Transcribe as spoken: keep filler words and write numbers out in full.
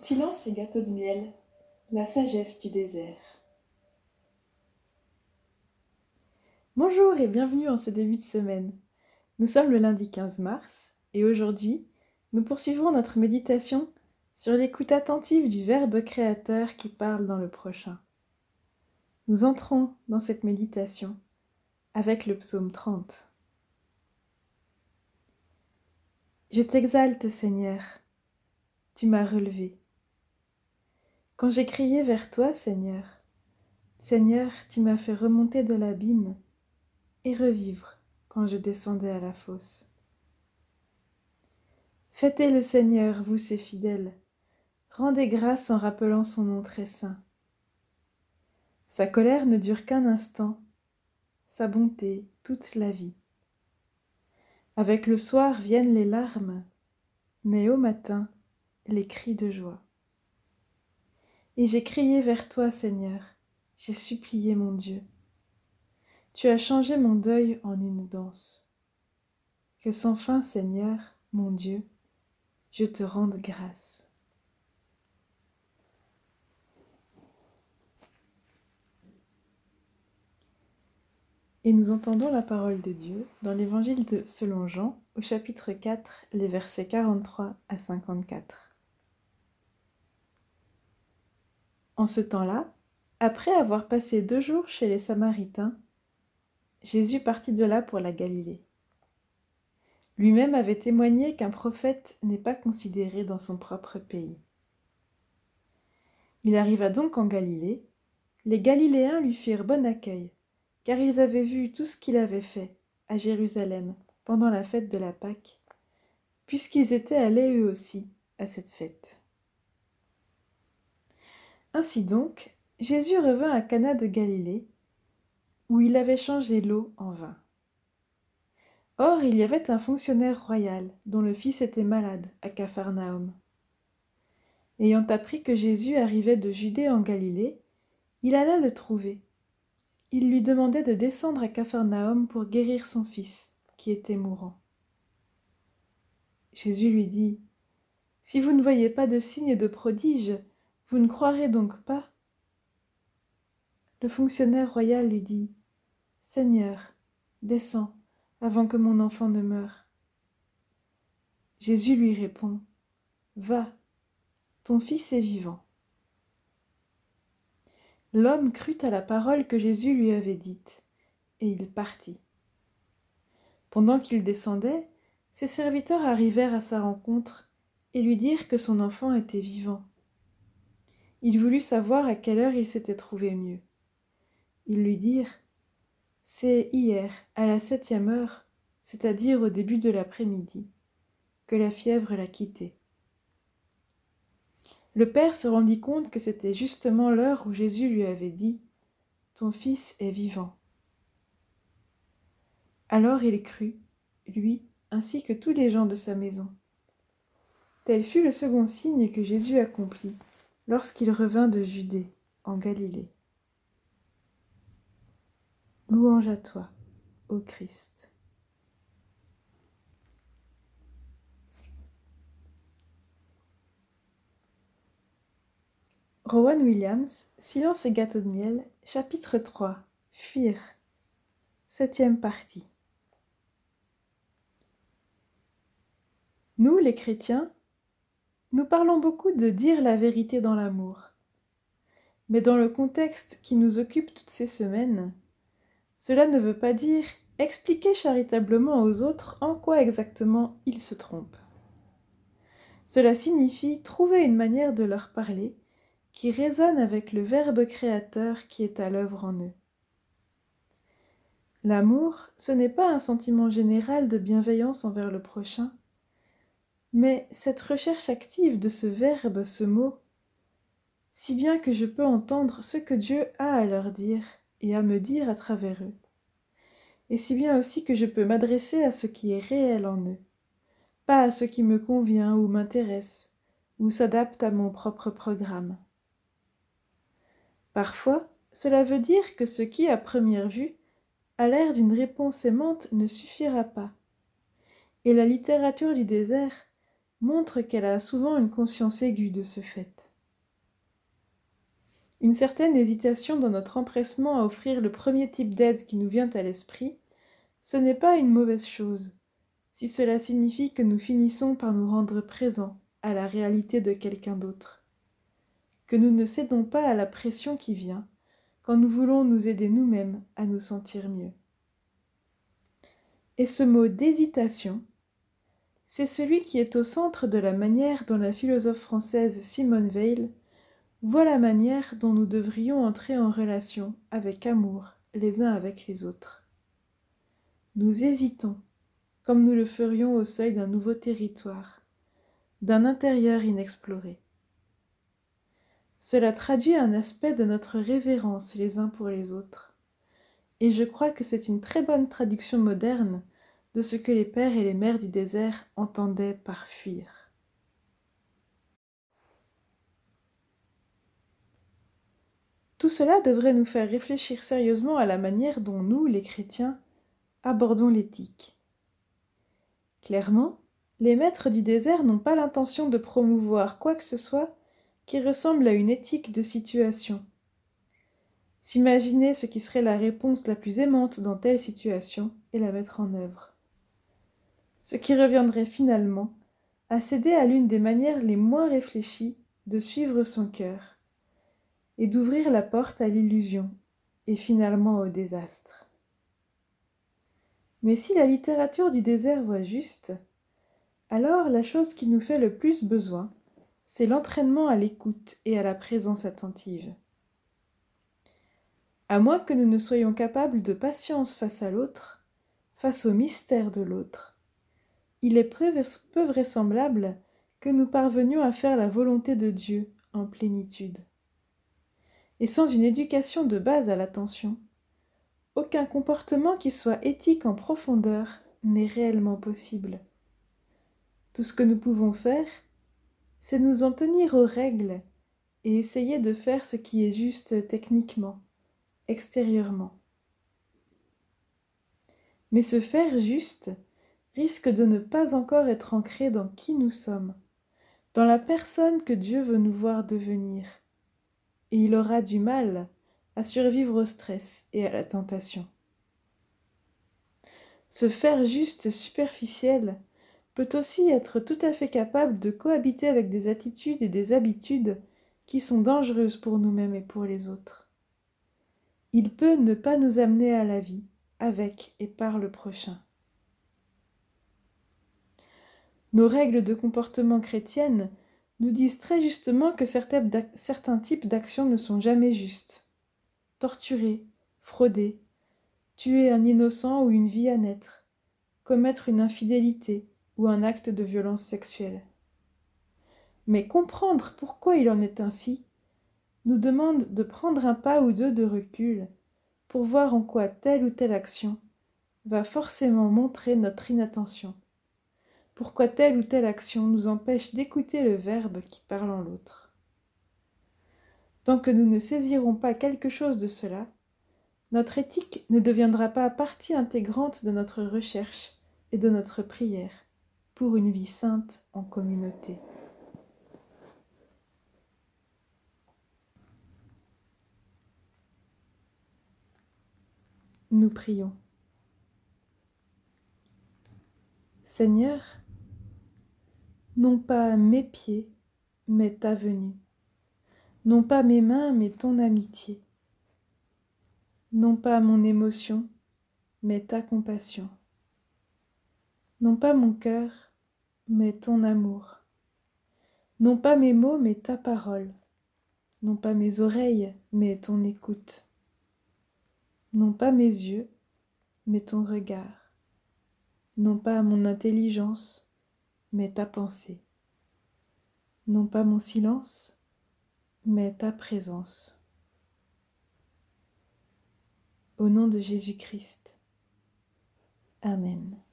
Silence et gâteau de miel, la sagesse du désert. Bonjour et bienvenue en ce début de semaine. Nous sommes le lundi quinze mars et aujourd'hui, nous poursuivons notre méditation sur l'écoute attentive du Verbe créateur qui parle dans le prochain. Nous entrons dans cette méditation avec le psaume trente. Je t'exalte, Seigneur, tu m'as relevé. Quand j'ai crié vers toi, Seigneur, Seigneur, tu m'as fait remonter de l'abîme et revivre quand je descendais à la fosse. Fêtez le Seigneur, vous ses fidèles, rendez grâce en rappelant son nom très saint. Sa colère ne dure qu'un instant, sa bonté toute la vie. Avec le soir viennent les larmes, mais au matin, les cris de joie. Et j'ai crié vers toi, Seigneur, j'ai supplié mon Dieu. Tu as changé mon deuil en une danse. Que sans fin, Seigneur, mon Dieu, je te rende grâce. Et nous entendons la parole de Dieu dans l'évangile de selon Jean, au chapitre quatre, les versets quarante-trois à cinquante-quatre. En ce temps-là, après avoir passé deux jours chez les Samaritains, Jésus partit de là pour la Galilée. Lui-même avait témoigné qu'un prophète n'est pas considéré dans son propre pays. Il arriva donc en Galilée. Les Galiléens lui firent bon accueil, car ils avaient vu tout ce qu'il avait fait à Jérusalem pendant la fête de la Pâque, puisqu'ils étaient allés eux aussi à cette fête. Ainsi donc, Jésus revint à Cana de Galilée, où il avait changé l'eau en vin. Or, il y avait un fonctionnaire royal dont le fils était malade à Capharnaüm. Ayant appris que Jésus arrivait de Judée en Galilée, il alla le trouver. Il lui demandait de descendre à Capharnaüm pour guérir son fils, qui était mourant. Jésus lui dit : « Si vous ne voyez pas de signes et de prodiges, vous ne croirez donc pas ? » Le fonctionnaire royal lui dit : « Seigneur, descends, avant que mon enfant ne meure. » Jésus lui répond : « Va, ton fils est vivant. » L'homme crut à la parole que Jésus lui avait dite, et il partit. Pendant qu'il descendait, ses serviteurs arrivèrent à sa rencontre et lui dirent que son enfant était vivant. Il voulut savoir à quelle heure il s'était trouvé mieux. Ils lui dirent : « C'est hier, à la septième heure, c'est-à-dire au début de l'après-midi, que la fièvre l'a quitté. » Le père se rendit compte que c'était justement l'heure où Jésus lui avait dit : « Ton fils est vivant. » Alors il crut, lui, ainsi que tous les gens de sa maison. Tel fut le second signe que Jésus accomplit lorsqu'il revint de Judée, en Galilée. Louange à toi, ô Christ. Rowan Williams, Silence et gâteau de miel, chapitre trois, Fuir, septième partie. Nous, les chrétiens, nous parlons beaucoup de dire la vérité dans l'amour. Mais dans le contexte qui nous occupe toutes ces semaines, cela ne veut pas dire expliquer charitablement aux autres en quoi exactement ils se trompent. Cela signifie trouver une manière de leur parler qui résonne avec le Verbe créateur qui est à l'œuvre en eux. L'amour, ce n'est pas un sentiment général de bienveillance envers le prochain, mais cette recherche active de ce verbe, ce mot, si bien que je peux entendre ce que Dieu a à leur dire et à me dire à travers eux, et si bien aussi que je peux m'adresser à ce qui est réel en eux, pas à ce qui me convient ou m'intéresse, ou s'adapte à mon propre programme. Parfois, cela veut dire que ce qui, à première vue, a l'air d'une réponse aimante ne suffira pas, et la littérature du désert montre qu'elle a souvent une conscience aiguë de ce fait. Une certaine hésitation dans notre empressement à offrir le premier type d'aide qui nous vient à l'esprit, ce n'est pas une mauvaise chose, si cela signifie que nous finissons par nous rendre présents à la réalité de quelqu'un d'autre, que nous ne cédons pas à la pression qui vient quand nous voulons nous aider nous-mêmes à nous sentir mieux. Et ce mot d'hésitation, c'est celui qui est au centre de la manière dont la philosophe française Simone Weil voit la manière dont nous devrions entrer en relation avec amour les uns avec les autres. Nous hésitons, comme nous le ferions au seuil d'un nouveau territoire, d'un intérieur inexploré. Cela traduit un aspect de notre révérence les uns pour les autres, et je crois que c'est une très bonne traduction moderne de ce que les pères et les mères du désert entendaient par fuir. Tout cela devrait nous faire réfléchir sérieusement à la manière dont nous, les chrétiens, abordons l'éthique. Clairement, les maîtres du désert n'ont pas l'intention de promouvoir quoi que ce soit qui ressemble à une éthique de situation. S'imaginer ce qui serait la réponse la plus aimante dans telle situation et la mettre en œuvre. Ce qui reviendrait finalement à céder à l'une des manières les moins réfléchies de suivre son cœur et d'ouvrir la porte à l'illusion et finalement au désastre. Mais si la littérature du désert voit juste, alors la chose qui nous fait le plus besoin, c'est l'entraînement à l'écoute et à la présence attentive. À moins que nous ne soyons capables de patience face à l'autre, face au mystère de l'autre, il est peu vraisemblable que nous parvenions à faire la volonté de Dieu en plénitude. Et sans une éducation de base à l'attention, aucun comportement qui soit éthique en profondeur n'est réellement possible. Tout ce que nous pouvons faire, c'est nous en tenir aux règles et essayer de faire ce qui est juste techniquement, extérieurement. Mais ce faire juste risque de ne pas encore être ancré dans qui nous sommes, dans la personne que Dieu veut nous voir devenir, et il aura du mal à survivre au stress et à la tentation. Ce faire juste superficiel peut aussi être tout à fait capable de cohabiter avec des attitudes et des habitudes qui sont dangereuses pour nous-mêmes et pour les autres. Il peut ne pas nous amener à la vie avec et par le prochain. Nos règles de comportement chrétiennes nous disent très justement que certains types d'actions ne sont jamais justes. Torturer, frauder, tuer un innocent ou une vie à naître, commettre une infidélité ou un acte de violence sexuelle. Mais comprendre pourquoi il en est ainsi nous demande de prendre un pas ou deux de recul pour voir en quoi telle ou telle action va forcément montrer notre inattention, pourquoi telle ou telle action nous empêche d'écouter le Verbe qui parle en l'autre. Tant que nous ne saisirons pas quelque chose de cela, notre éthique ne deviendra pas partie intégrante de notre recherche et de notre prière pour une vie sainte en communauté. Nous prions. Seigneur, non pas mes pieds, mais ta venue, non pas mes mains, mais ton amitié, non pas mon émotion, mais ta compassion, non pas mon cœur, mais ton amour, non pas mes mots, mais ta parole, non pas mes oreilles, mais ton écoute, non pas mes yeux, mais ton regard, non pas mon intelligence, mais ta pensée, non pas mon silence, mais ta présence. Au nom de Jésus-Christ. Amen.